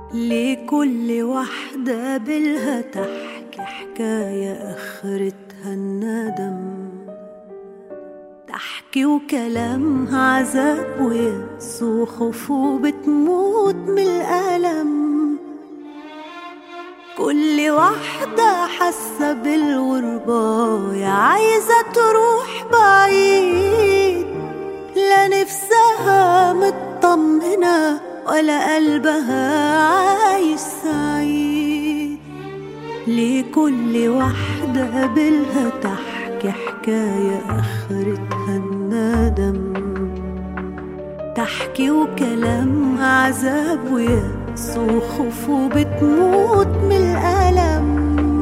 لكل واحدة بالها تحكي حكاية آخرتها الندم، تحكي وكلامها عذاب ويأس وخوف وبتموت من الألم. كل واحدة حاسة بالغربة يا عايزة تروح بعيد، لا نفسها مطمنة ولا قلبها عايش سعيد. لكل واحدة بالها تحكي حكاية آخرتها الندم، تحكي وكلامها عذاب ويأس وخوف وبتموت من الألم.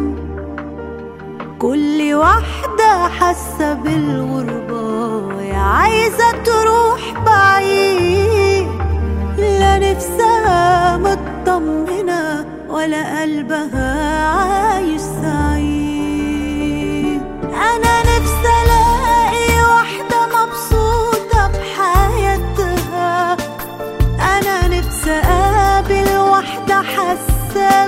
كل واحدة حاسة بالغربة يا عايزة تروح بعيد، لا نفسها مطمنة ولا قلبها عايش سعيد. أنا نفسي ألاقي واحدة مبسوطة بحياتها، أنا نفسي أقابل واحدة حاسة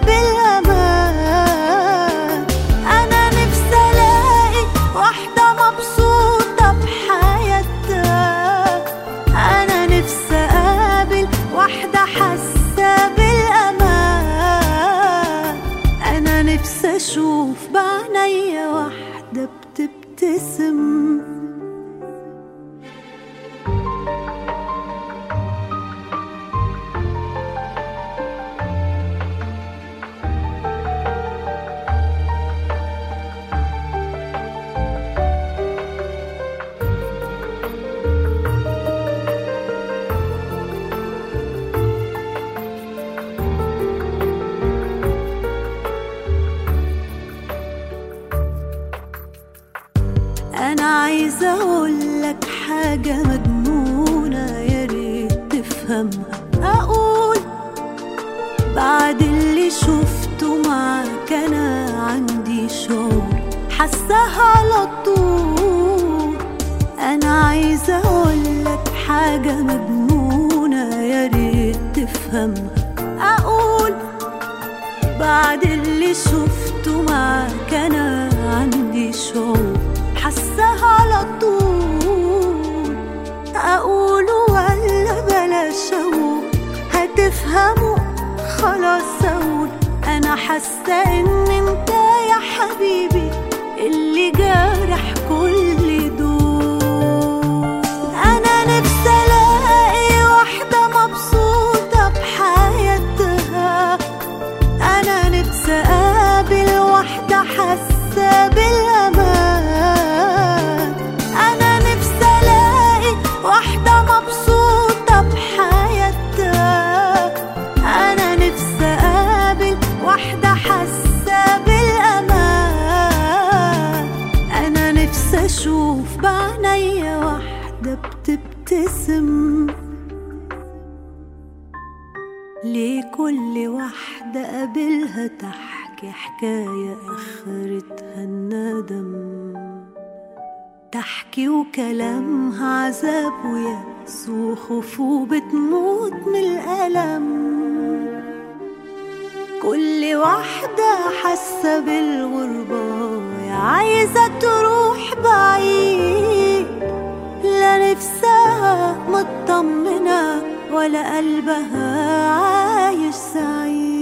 بالأمان. أنا نفسي ألاقي واحدة مبسوطة بحياتها، أنا نفسي أقابل واحدة حاسة بالأمان. أنا نفسي أشوف بعينيا واحدة بتبتسم. أنا عايزة أقولك حاجة مجنونة يا ريت تفهمها. أقول بعد اللي شفته معاك أنا عندي شعور حاساها على طول. أنا عايزة أقولك حاجة مجنونة يا ريت تفهمها. أقول بعد اللي شفته معاك أنا عندي شعور حاساها على طول. أقول ولا بلاش أقول، هتفهموا خلاص. أقول أنا حاسة إن أنت يا حبيبي اللي جارح كل دول. أنا نفسي ألاقي واحدة مبسوطة بحياتها، أنا نفسي أقابل واحدة حاسة بالأمان. أنا نفسي ألاقي واحدة مبسوطة بحياتها، أنا نفسي أقابل واحدة حاسة بالأمان. أنا نفسي أشوف بعينيا واحدة بتبتسم. لكل واحدة قابلها تحكي حكاية آخرتها الندم، تحكي وكلامها عذاب ويأس وخوف وبتموت من الألم. كل واحدة حاسة بالغربة يا عايزة تروح بعيد، لا نفسها مطمنة ولا قلبها عايش سعيد.